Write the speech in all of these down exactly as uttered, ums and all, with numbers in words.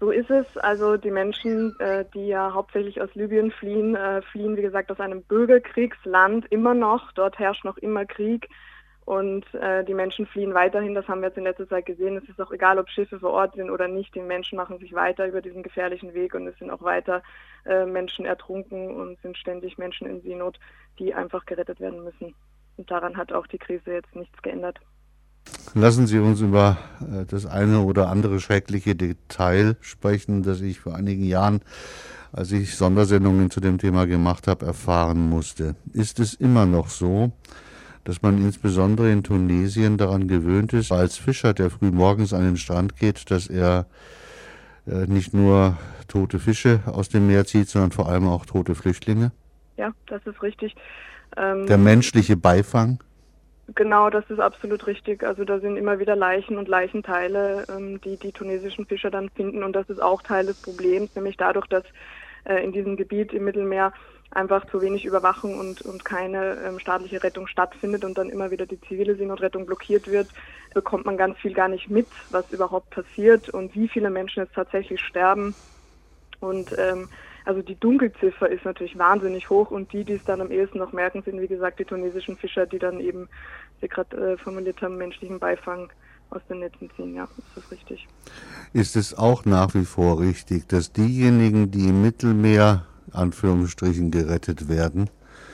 So ist es. Also die Menschen, äh, die ja hauptsächlich aus Libyen fliehen, äh, fliehen, wie gesagt, aus einem Bürgerkriegsland immer noch. Dort herrscht noch immer Krieg. Und äh, die Menschen fliehen weiterhin, das haben wir jetzt in letzter Zeit gesehen. Es ist auch egal, ob Schiffe vor Ort sind oder nicht. Die Menschen machen sich weiter über diesen gefährlichen Weg und es sind auch weiter äh, Menschen ertrunken und sind ständig Menschen in Seenot, die einfach gerettet werden müssen. Und daran hat auch die Krise jetzt nichts geändert. Lassen Sie uns über äh, das eine oder andere schreckliche Detail sprechen, das ich vor einigen Jahren, als ich Sondersendungen zu dem Thema gemacht habe, erfahren musste. Ist es immer noch so, dass man insbesondere in Tunesien daran gewöhnt ist, als Fischer, der früh morgens an den Strand geht, dass er äh, nicht nur tote Fische aus dem Meer zieht, sondern vor allem auch tote Flüchtlinge? Ja, das ist richtig. Ähm, der menschliche Beifang? Genau, das ist absolut richtig. Also da sind immer wieder Leichen und Leichenteile, ähm, die die tunesischen Fischer dann finden. Und das ist auch Teil des Problems, nämlich dadurch, dass äh, in diesem Gebiet im Mittelmeer einfach zu wenig Überwachung und, und keine ähm, staatliche Rettung stattfindet und dann immer wieder die zivile Seenotrettung blockiert wird, bekommt man ganz viel gar nicht mit, was überhaupt passiert und wie viele Menschen jetzt tatsächlich sterben. Und ähm, also die Dunkelziffer ist natürlich wahnsinnig hoch und die, die es dann am ehesten noch merken, sind wie gesagt die tunesischen Fischer, die dann eben, wie Sie gerade äh, formuliert haben, menschlichen Beifang aus den Netzen ziehen. Ja, ist das richtig. Ist es auch nach wie vor richtig, dass diejenigen, die im Mittelmeer Anführungsstrichen gerettet werden,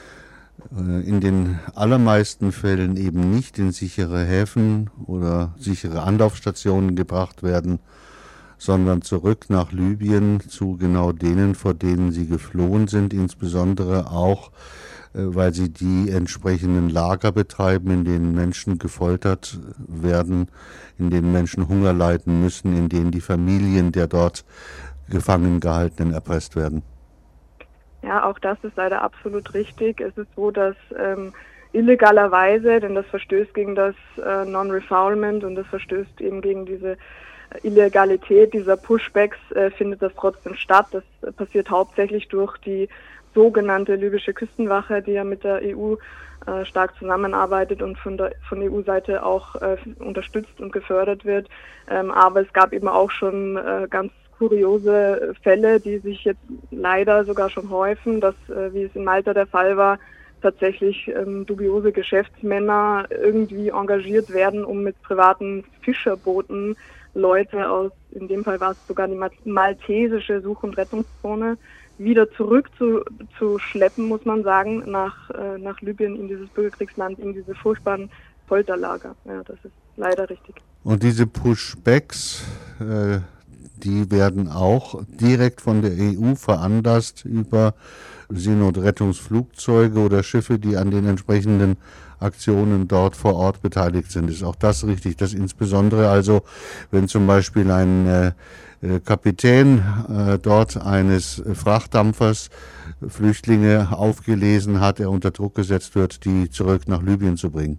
in den allermeisten Fällen eben nicht in sichere Häfen oder sichere Anlaufstationen gebracht werden, sondern zurück nach Libyen zu genau denen, vor denen sie geflohen sind, insbesondere auch, weil sie die entsprechenden Lager betreiben, in denen Menschen gefoltert werden, in denen Menschen Hunger leiden müssen, in denen die Familien der dort gefangen gehaltenen erpresst werden? Ja, auch das ist leider absolut richtig. Es ist so, dass ähm, illegalerweise, denn das verstößt gegen das äh, Non-Refoulement und das verstößt eben gegen diese Illegalität dieser Pushbacks, äh, findet das trotzdem statt. Das äh, passiert hauptsächlich durch die sogenannte libysche Küstenwache, die ja mit der E U äh, stark zusammenarbeitet und von der von E U-Seite auch äh, unterstützt und gefördert wird. Ähm, aber es gab eben auch schon äh, ganz kuriose Fälle, die sich jetzt leider sogar schon häufen, dass, äh, wie es in Malta der Fall war, tatsächlich ähm, dubiose Geschäftsmänner irgendwie engagiert werden, um mit privaten Fischerbooten Leute aus, in dem Fall war es sogar die maltesische Such- und Rettungszone, wieder zurück zu, zu schleppen, muss man sagen, nach, äh, nach Libyen, in dieses Bürgerkriegsland, in diese furchtbaren Folterlager. Ja, das ist leider richtig. Und diese Pushbacks, äh, die werden auch direkt von der E U veranlasst über Seenotrettungsflugzeuge oder Schiffe, die an den entsprechenden Aktionen dort vor Ort beteiligt sind. Ist auch das richtig, dass insbesondere also, wenn zum Beispiel ein äh, Kapitän äh, dort eines Frachtdampfers Flüchtlinge aufgelesen hat, er unter Druck gesetzt wird, die zurück nach Libyen zu bringen?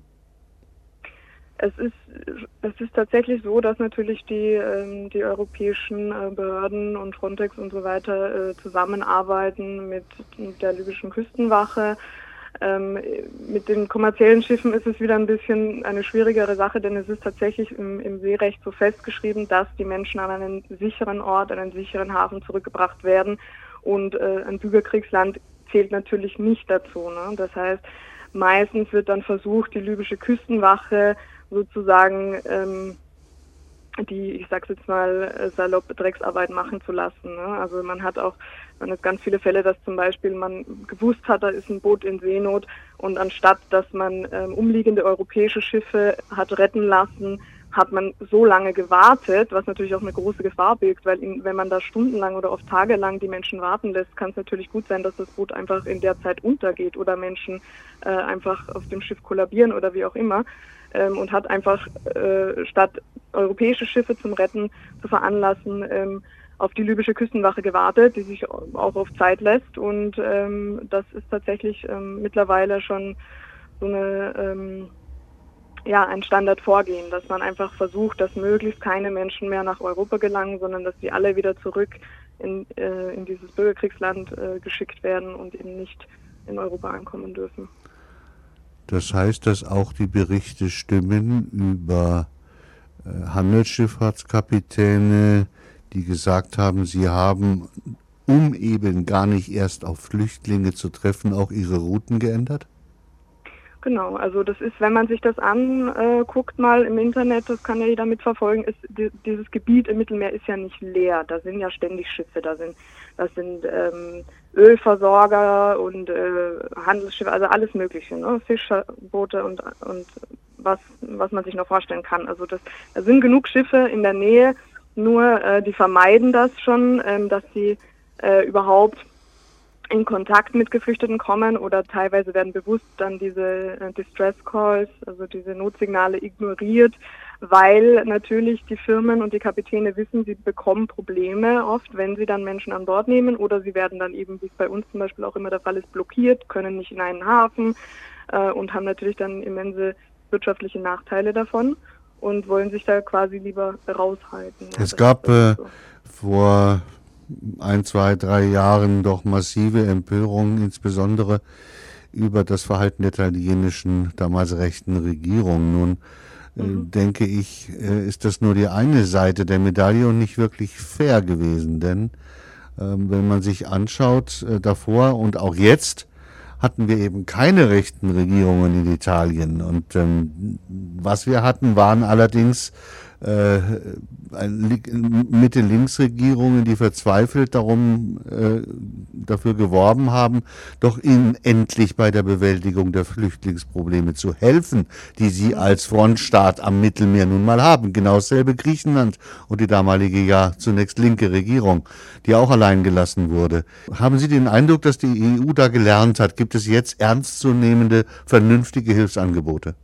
Es ist, es ist tatsächlich so, dass natürlich die, ähm, die europäischen äh, Behörden und Frontex und so weiter äh, zusammenarbeiten mit, mit der libyschen Küstenwache. Ähm, mit den kommerziellen Schiffen ist es wieder ein bisschen eine schwierigere Sache, denn es ist tatsächlich im, im Seerecht so festgeschrieben, dass die Menschen an einen sicheren Ort, an einen sicheren Hafen zurückgebracht werden und äh, ein Bürgerkriegsland zählt natürlich nicht dazu. Ne? Das heißt, meistens wird dann versucht, die libysche Küstenwache sozusagen ähm, die, ich sag's jetzt mal, salopp Drecksarbeit machen zu lassen. Ne? Also man hat auch, man hat ganz viele Fälle, dass zum Beispiel man gewusst hat, da ist ein Boot in Seenot und anstatt, dass man ähm, umliegende europäische Schiffe hat retten lassen, hat man so lange gewartet, was natürlich auch eine große Gefahr birgt, weil in, wenn man da stundenlang oder oft tagelang die Menschen warten lässt, kann es natürlich gut sein, dass das Boot einfach in der Zeit untergeht oder Menschen äh, einfach auf dem Schiff kollabieren oder wie auch immer. Ähm, und hat einfach äh, statt europäische Schiffe zum Retten zu veranlassen, ähm, auf die libysche Küstenwache gewartet, die sich auch auf Zeit lässt. Und ähm, das ist tatsächlich ähm, mittlerweile schon so eine, ähm, ja, ein Standardvorgehen, dass man einfach versucht, dass möglichst keine Menschen mehr nach Europa gelangen, sondern dass die alle wieder zurück in, äh, in dieses Bürgerkriegsland äh, geschickt werden und eben nicht in Europa ankommen dürfen. Das heißt, dass auch die Berichte stimmen über äh, Handelsschifffahrtskapitäne, die gesagt haben, sie haben, um eben gar nicht erst auf Flüchtlinge zu treffen, auch ihre Routen geändert? Genau, also das ist, wenn man sich das anguckt mal im Internet, das kann ja jeder mitverfolgen, ist, die, dieses Gebiet im Mittelmeer ist ja nicht leer, da sind ja ständig Schiffe, da sind, das sind ähm, Ölversorger und äh, Handelsschiffe, also alles Mögliche, ne? Fischerboote und, und was, was man sich noch vorstellen kann. Also das, da sind genug Schiffe in der Nähe, nur äh, die vermeiden das schon, ähm, dass sie äh, überhaupt in Kontakt mit Geflüchteten kommen oder teilweise werden bewusst dann diese äh, Distress Calls, also diese Notsignale ignoriert, weil natürlich die Firmen und die Kapitäne wissen, sie bekommen Probleme oft, wenn sie dann Menschen an Bord nehmen oder sie werden dann eben, wie es bei uns zum Beispiel auch immer der Fall ist, blockiert, können nicht in einen Hafen äh, und haben natürlich dann immense wirtschaftliche Nachteile davon und wollen sich da quasi lieber raushalten. Ja, es gab äh, so. vor ein, zwei, drei Jahren doch massive Empörungen, insbesondere über das Verhalten der italienischen, damals rechten Regierung. Nun mhm. äh, denke ich, äh, ist das nur die eine Seite der Medaille und nicht wirklich fair gewesen. Denn äh, wenn man sich anschaut, äh, davor und auch jetzt, hatten wir eben keine rechten Regierungen in Italien. Und ähm, was wir hatten, waren allerdings äh, Mitte-Links-Regierungen, die verzweifelt darum äh, dafür geworben haben, doch ihnen endlich bei der Bewältigung der Flüchtlingsprobleme zu helfen, die sie als Frontstaat am Mittelmeer nun mal haben. Genau dasselbe Griechenland und die damalige, ja zunächst linke Regierung, die auch allein gelassen wurde. Haben Sie den Eindruck, dass die E U da gelernt hat? Gibt es jetzt ernstzunehmende, vernünftige Hilfsangebote?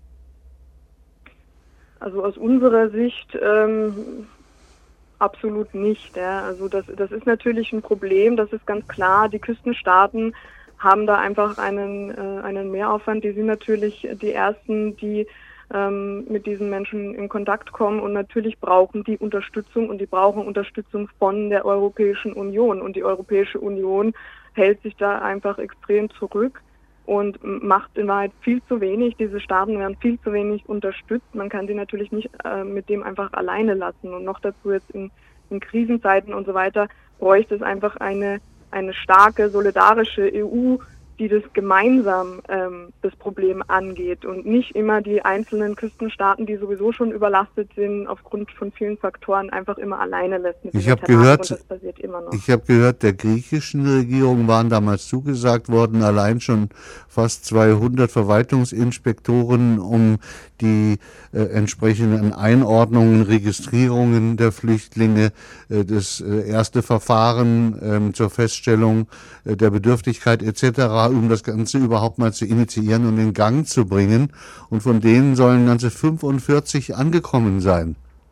Also aus unserer Sicht ähm, absolut nicht. Ja. Also das, das ist natürlich ein Problem, das ist ganz klar. Die Küstenstaaten haben da einfach einen, äh, einen Mehraufwand. Die sind natürlich die Ersten, die ähm, mit diesen Menschen in Kontakt kommen und natürlich brauchen die Unterstützung und die brauchen Unterstützung von der Europäischen Union. Und die Europäische Union hält sich da einfach extrem zurück und macht in Wahrheit viel zu wenig. Diese Staaten werden viel zu wenig unterstützt. Man kann die natürlich nicht äh, mit dem einfach alleine lassen. Und noch dazu jetzt in, in Krisenzeiten und so weiter bräuchte es einfach eine, eine starke, solidarische E U, die das gemeinsam ähm, das Problem angeht und nicht immer die einzelnen Küstenstaaten, die sowieso schon überlastet sind, aufgrund von vielen Faktoren einfach immer alleine lässt. Mit ich habe gehört, ich habe gehört, der griechischen Regierung waren damals zugesagt worden, allein schon fast zweihundert Verwaltungsinspektoren, um die äh, entsprechenden Einordnungen, Registrierungen der Flüchtlinge, äh, das äh, erste Verfahren äh, zur Feststellung äh, der Bedürftigkeit et cetera, um das Ganze überhaupt mal zu initiieren und in Gang zu bringen. Und von denen sollen ganze fünfundvierzig angekommen sein.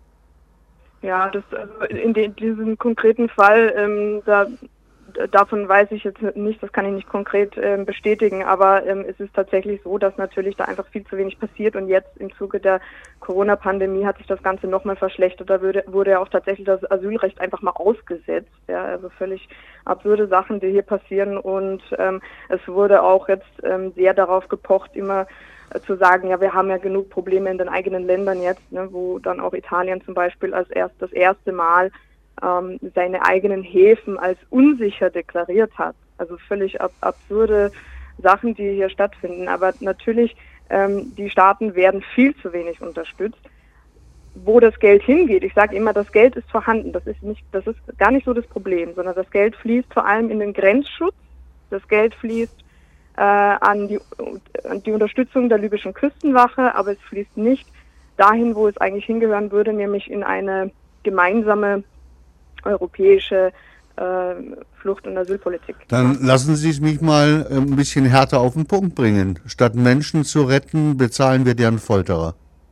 Ja, das also in de, diesem konkreten Fall, ähm, da davon weiß ich jetzt nicht, das kann ich nicht konkret ähm, bestätigen, aber ähm, es ist tatsächlich so, dass natürlich da einfach viel zu wenig passiert und jetzt im Zuge der Corona-Pandemie hat sich das Ganze nochmal verschlechtert. Da würde, wurde ja auch tatsächlich das Asylrecht einfach mal ausgesetzt. Ja, also völlig absurde Sachen, die hier passieren und ähm, es wurde auch jetzt ähm, sehr darauf gepocht, immer äh, zu sagen, ja, wir haben ja genug Probleme in den eigenen Ländern jetzt, ne, wo dann auch Italien zum Beispiel als erst das erste Mal seine eigenen Häfen als unsicher deklariert hat. Also völlig ab absurde Sachen, die hier stattfinden. Aber natürlich, ähm, die Staaten werden viel zu wenig unterstützt. Wo das Geld hingeht, ich sage immer, das Geld ist vorhanden. Das ist nicht, das ist gar nicht so das Problem, sondern das Geld fließt vor allem in den Grenzschutz. Das Geld fließt äh, an, die, an die Unterstützung der libyschen Küstenwache, aber es fließt nicht dahin, wo es eigentlich hingehören würde, nämlich in eine gemeinsame europäische äh, Flucht- und Asylpolitik. Dann lassen Sie es mich mal ein bisschen härter auf den Punkt bringen. Statt Menschen zu retten, bezahlen wir deren Folterer.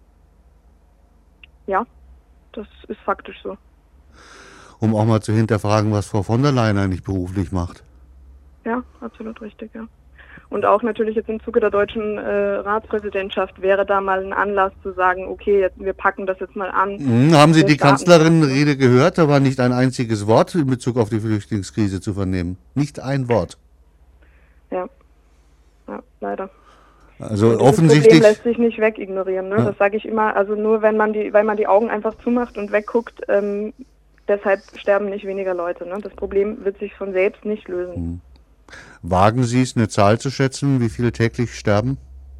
Ja, das ist faktisch so. Um auch mal zu hinterfragen, was Frau von der Leyen eigentlich beruflich macht. Ja, absolut richtig, ja. Und auch natürlich jetzt im Zuge der deutschen äh, Ratspräsidentschaft wäre da mal ein Anlass zu sagen, okay, jetzt, wir packen das jetzt mal an. Mhm, haben Sie die Kanzlerin-Rede gehört? Da war nicht ein einziges Wort in Bezug auf die Flüchtlingskrise zu vernehmen. Nicht ein Wort. Ja, ja leider. Also und offensichtlich Problem lässt sich nicht wegignorieren. Ne? Ja. Das sage ich immer. Also nur wenn man die, weil man die Augen einfach zumacht und wegguckt, ähm, deshalb sterben nicht weniger Leute. Ne? Das Problem wird sich von selbst nicht lösen. Hm. Wagen Sie es, eine Zahl zu schätzen, wie viele täglich sterben?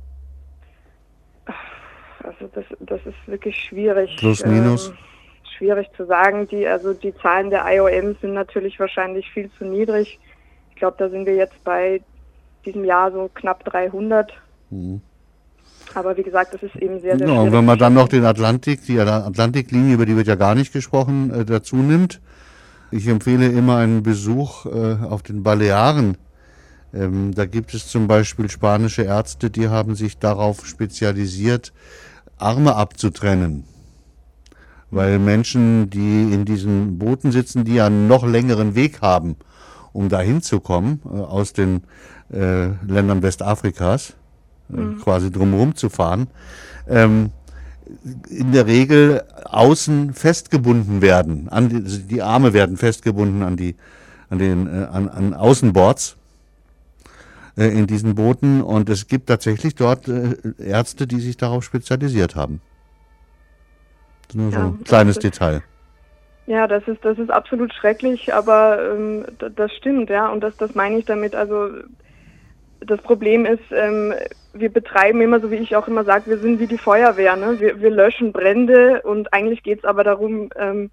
Also das, das ist wirklich schwierig. Plus, minus? Ähm, schwierig zu sagen. Die, also die Zahlen der I O M sind natürlich wahrscheinlich viel zu niedrig. Ich glaube, da sind wir jetzt bei diesem Jahr so knapp dreihundert. Mhm. Aber wie gesagt, das ist eben sehr, sehr ja, schwierig. Und wenn man dann noch den Atlantik, die Atlantiklinie, über die wird ja gar nicht gesprochen, äh, dazu nimmt. Ich empfehle immer einen Besuch äh, auf den Balearen. Ähm, da gibt es zum Beispiel spanische Ärzte, die haben sich darauf spezialisiert, Arme abzutrennen. Weil Menschen, die in diesen Booten sitzen, die ja einen noch längeren Weg haben, um da hinzukommen, äh, aus den äh, Ländern Westafrikas, äh, mhm. quasi drumherum zu fahren, ähm, in der Regel außen festgebunden werden. An die, die Arme werden festgebunden an die an den äh, an, an Außenboards äh, in diesen Booten, und es gibt tatsächlich dort äh, Ärzte, die sich darauf spezialisiert haben. Das ist nur ja, so ein kleines ist, Detail. Ja, das ist das ist absolut schrecklich, aber ähm, das stimmt, ja, und das das meine ich damit. Also das Problem ist, ähm, wir betreiben immer, so wie ich auch immer sage, wir sind wie die Feuerwehr, ne? Wir, wir löschen Brände, und eigentlich geht es aber darum, ähm,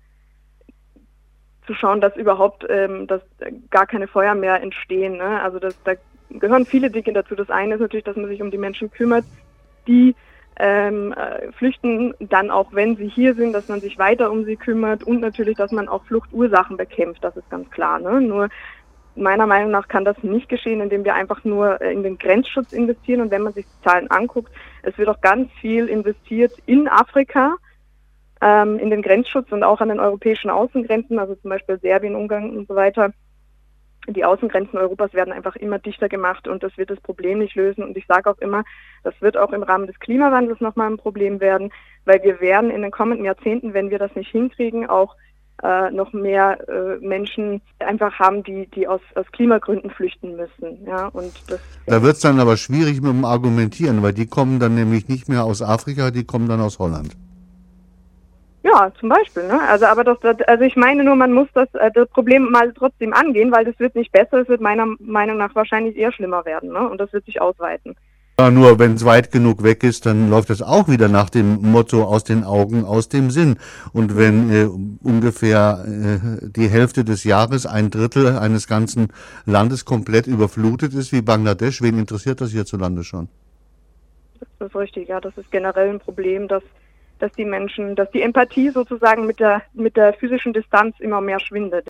zu schauen, dass überhaupt, ähm, dass gar keine Feuer mehr entstehen, ne? Also das, da gehören viele Dinge dazu. Das eine ist natürlich, dass man sich um die Menschen kümmert, die ähm, äh, flüchten, dann auch wenn sie hier sind, dass man sich weiter um sie kümmert, und natürlich, dass man auch Fluchtursachen bekämpft, das ist ganz klar, ne? Nur meiner Meinung nach kann das nicht geschehen, indem wir einfach nur in den Grenzschutz investieren. Und wenn man sich die Zahlen anguckt, es wird auch ganz viel investiert in Afrika, ähm, in den Grenzschutz und auch an den europäischen Außengrenzen, also zum Beispiel Serbien, Ungarn und so weiter. Die Außengrenzen Europas werden einfach immer dichter gemacht, und das wird das Problem nicht lösen. Und ich sage auch immer, das wird auch im Rahmen des Klimawandels nochmal ein Problem werden, weil wir werden in den kommenden Jahrzehnten, wenn wir das nicht hinkriegen, auch Äh, noch mehr äh, Menschen einfach haben, die, die aus, aus Klimagründen flüchten müssen. Ja, und das, da wird es dann aber schwierig mit dem Argumentieren, weil die kommen dann nämlich nicht mehr aus Afrika, die kommen dann aus Holland. Ja, zum Beispiel. Ne? Also, aber das, das, also ich meine nur, man muss das, äh, das Problem mal trotzdem angehen, weil das wird nicht besser, es wird meiner Meinung nach wahrscheinlich eher schlimmer werden, ne? Und das wird sich ausweiten. Ja, nur wenn es weit genug weg ist, dann läuft das auch wieder nach dem Motto aus den Augen, aus dem Sinn. Und wenn äh, ungefähr äh, die Hälfte des Jahres, ein Drittel eines ganzen Landes komplett überflutet ist wie Bangladesch, wen interessiert das hierzulande schon? Das ist richtig, ja. Das ist generell ein Problem, dass, dass die Menschen, dass die Empathie sozusagen mit der, mit der physischen Distanz immer mehr schwindet.